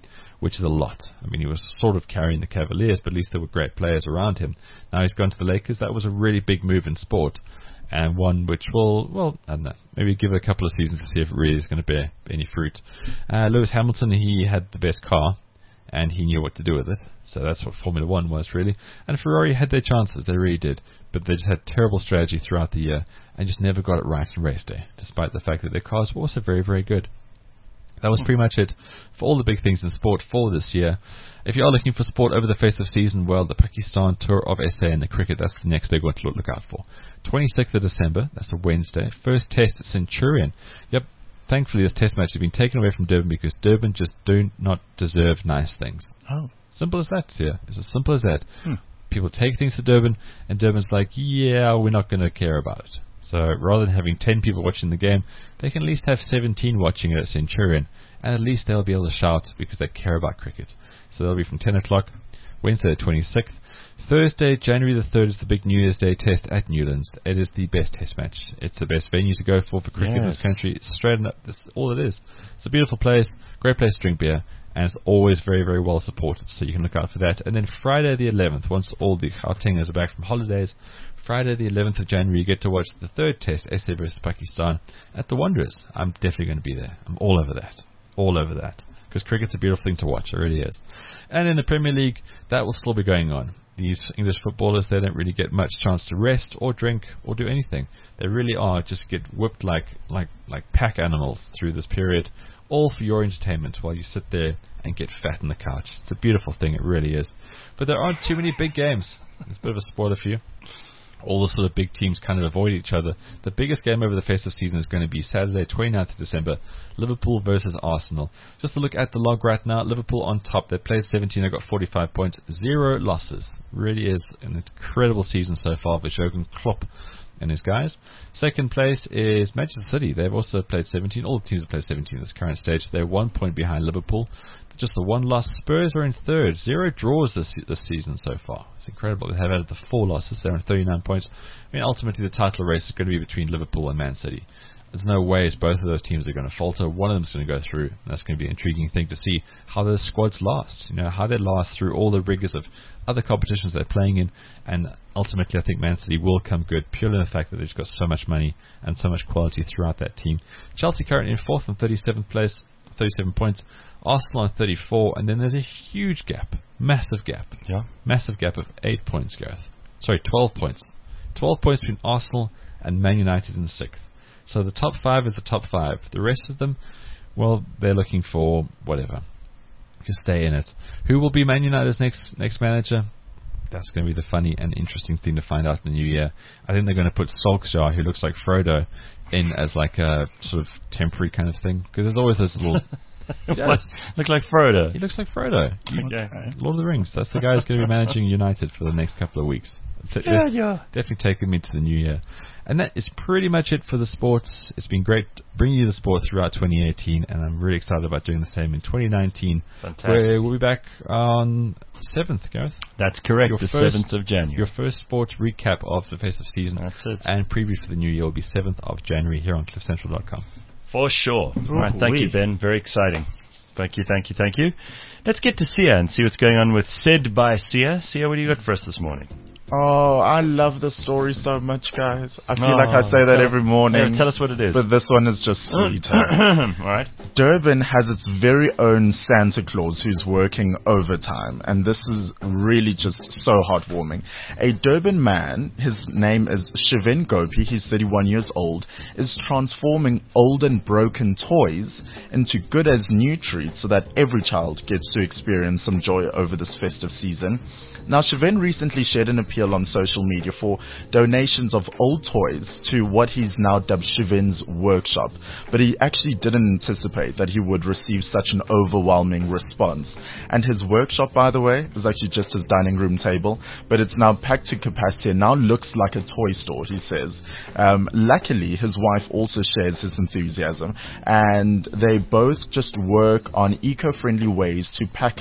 which is a lot. I mean, he was sort of carrying the Cavaliers, but at least there were great players around him. Now he's gone to the Lakers. That was a really big move in sport, and one which will, well, I don't know, maybe give it a couple of seasons to see if it really is going to bear any fruit. Uh, Lewis Hamilton, he had the best car, and he knew what to do with it. So that's what Formula One was, really. And Ferrari had their chances, they really did. But they just had terrible strategy throughout the year and just never got it right on race day, despite the fact that their cars were also very, very good. That was pretty much it for all the big things in sport for this year. If you are looking for sport over the festive season, well, the Pakistan Tour of S A and the cricket, that's the next big one to look out for. twenty-sixth of December, that's a Wednesday. First test at Centurion. Yep, thankfully this test match has been taken away from Durban because Durban just do not deserve nice things. Oh. Simple as that, yeah. It's as simple as that. Hmm. People take things to Durban, and Durban's like, yeah, we're not going to care about it. So rather than having ten people watching the game, they can at least have seventeen watching it at Centurion, and at least they'll be able to shout because they care about cricket. So that'll be from ten o'clock, Wednesday the twenty-sixth. Thursday, January the third, is the big New Year's Day test at Newlands. It is the best test match. It's the best venue to go for for cricket in this Yes. country. It's straight up. That's all it is. It's a beautiful place, great place to drink beer, and it's always very, very well supported. So you can look out for that. And then Friday the eleventh, once all the Gautengers are back from holidays, Friday the eleventh of January, you get to watch the third test, S A versus Pakistan, at the Wanderers. I'm definitely going to be there. I'm all over that. All over that. Because cricket's a beautiful thing to watch. It really is. And in the Premier League, that will still be going on. These English footballers, they don't really get much chance to rest or drink or do anything. They really are just get whipped like like like pack animals through this period, all for your entertainment while you sit there and get fat on the couch. It's a beautiful thing, it really is. But there aren't too many big games. It's a bit of a spoiler for you. All the sort of big teams kind of avoid each other. The biggest game over the festive season is going to be Saturday, twenty-ninth of December, Liverpool versus Arsenal. Just to look at the log right now, Liverpool on top. They played seventeen, they got forty-five points, zero losses. Really is an incredible season so far for Jurgen Klopp and his guys. Second place is Manchester City. They've also played seventeen. All the teams have played seventeen at this current stage. They're one point behind Liverpool. Just the one loss. Spurs are in third. Zero draws this this season so far. It's incredible. They have added the four losses. They're on thirty-nine points. I mean, ultimately the title race is going to be between Liverpool and Man City. There's no ways both of those teams are going to falter. One of them is going to go through. And that's going to be an intriguing thing to see how those squads last. You know, how they last through all the rigors of other competitions they're playing in. And ultimately, I think Man City will come good purely in the fact that they've got so much money and so much quality throughout that team. Chelsea currently in fourth and thirty-seventh place, thirty-seven points. Arsenal on thirty-four, and then there's a huge gap, massive gap, Yeah. massive gap of eight points, Gareth. Sorry, twelve points. twelve points between Arsenal and Man United in sixth. So the top five is the top five. The rest of them, well, they're looking for whatever. Just stay in it. Who will be Man United's next next manager? That's going to be the funny and interesting thing to find out in the new year. I think they're going to put Solskjaer, who looks like Frodo, in as like a sort of temporary kind of thing. Because there's always this little... Yes. Look like Frodo. He looks like Frodo. Okay. Lord of the Rings. That's the guy who's going to be managing United for the next couple of weeks. T- Yeah, yeah. Definitely take him into the new year. And that is pretty much it for the sports. It's been great bringing you the sport throughout twenty eighteen, and I'm really excited about doing the same in twenty nineteen. Fantastic. Where we'll be back on seventh, Gareth. That's correct, Your the first- seventh of January. Your first sports recap of the festive season. That's it. And preview for the new year will be seventh of January here on cliff central dot com. For sure. All right, thank you, Ben. Very exciting. Thank you, thank you, thank you. Let's get to Sia and see what's going on with Said by Sia. Sia, what do you got for us this morning? Oh, I love this story so much, guys. I feel Oh, like I say that tell- every morning. Yeah, tell us what it is. But this one is just sweeter. All right. Durban has its very own Santa Claus who's working overtime, and this is really just so heartwarming. A Durban man, his name is Shiven Gopi, he's thirty-one years old, is transforming old and broken toys into good as new treats so that every child gets to experience some joy over this festive season. Now, Shiven recently shared an appeal on social media for donations of old toys to what he's now dubbed Shiven's workshop, but he actually didn't anticipate that he would receive such an overwhelming response. And his workshop, by the way, is actually just his dining room table, but it's now packed to capacity and now looks like a toy store, he says. Um, luckily, his wife also shares his enthusiasm, and they both just work on eco-friendly ways to package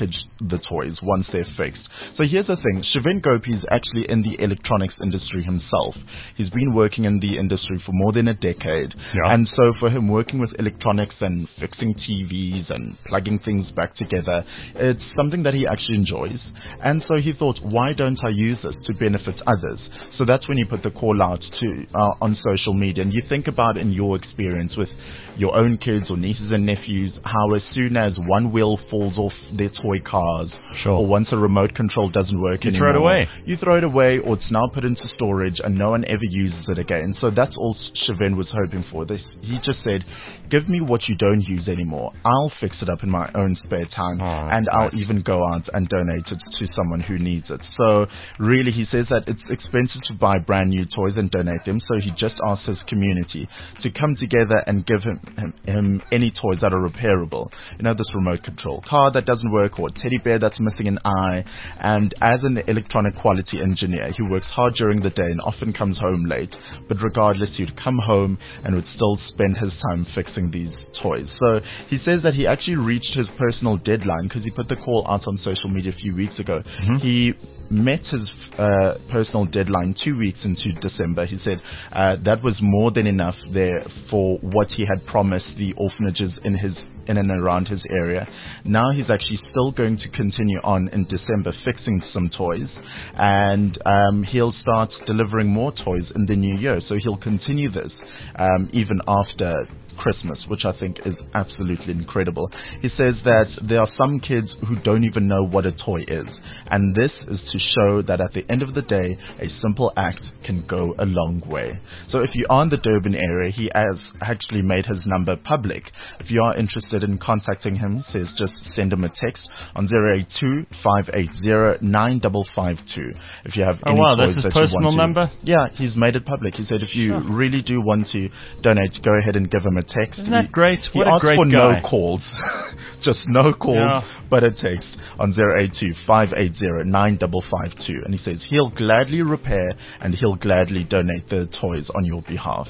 the toys once they're fixed. So here's the thing. Shivin Gopi is actually in the electronics industry himself. He's been working in the industry for more than a decade. Yeah. And so for him, working with electronics and fixing T Vs and plugging things back together, it's something that he actually enjoys. And so he thought, why don't I use this to benefit others? So that's when he put the call out to uh, on social media. And you think about in your experience with your own kids or nieces and nephews, how as soon as one wheel falls off their toy cars, Sure. or once a remote control doesn't work You anymore, throw it away. you throw it away, or it's now put into storage and no one ever uses it again. So that's all Shivin was hoping for. This, he just said, give me what you don't use anymore. I'll fix it up in my own spare time, Oh, and I'll nice. even go out and donate it to someone who needs it. So really, he says that it's expensive to buy brand new toys and donate them, so he just asks his community to come together and give him, him, him any toys that are repairable. You know, this remote control car that doesn't work, or a teddy bear that's missing an eye. And as an electronic quality engineer, he works hard during the day and often comes home late. But regardless, he'd come home and would still spend his time fixing these toys. So he says that he actually reached his personal deadline because he put the call out on social media a few weeks ago. Mm-hmm. He met his uh, personal deadline two weeks into December. He said uh, that was more than enough there for what he had promised the orphanages in his in and around his area. Now he's actually still going to continue on in December fixing some toys, and um, he'll start delivering more toys in the new year. So he'll continue this um, even after Christmas, which I think is absolutely incredible. He says that there are some kids who don't even know what a toy is, and this is to show that at the end of the day, a simple act can go a long way. So if you are in the Durban area, he has actually made his number public. If you are interested in contacting him, he says just send him a text on zero eight two, five eight zero, nine five five two. If you have Oh any wow, toys that's his that you personal want to, number? yeah, he's made it public. He said if you Sure. really do want to donate, go ahead and give him a text. Isn't that He- great? He What a asked great for guy. no calls, just no calls, Yeah. but a text on zero eight two, five eight zero, nine five five two. And he says he'll gladly repair and he'll gladly donate the toys on your behalf.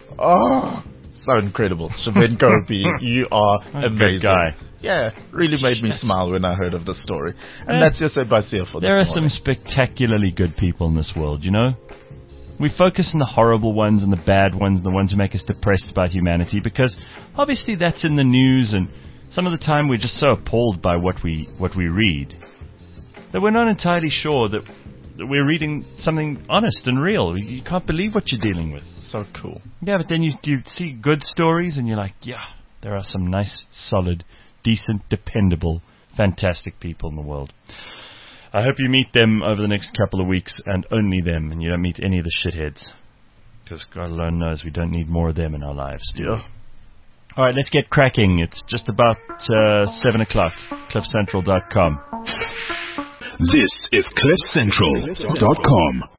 Oh, so incredible. Shivin Gopi, you are What a good amazing. guy. Yeah, really made me smile when I heard of the story. And Yeah. that's just a Basia for There are this some morning. spectacularly good people in this world, you know? We focus on the horrible ones and the bad ones and the ones who make us depressed about humanity because obviously that's in the news, and some of the time we're just so appalled by what we what we read that we're not entirely sure that, that we're reading something honest and real. You can't believe what you're dealing with. So cool. Yeah, but then you, you see good stories and you're like, yeah, there are some nice, solid, decent, dependable, fantastic people in the world. I hope you meet them over the next couple of weeks, and only them, and you don't meet any of the shitheads. Because God alone knows we don't need more of them in our lives. Yeah. All right, let's get cracking. It's just about uh, seven o'clock. cliff central dot com. This is cliff central dot com.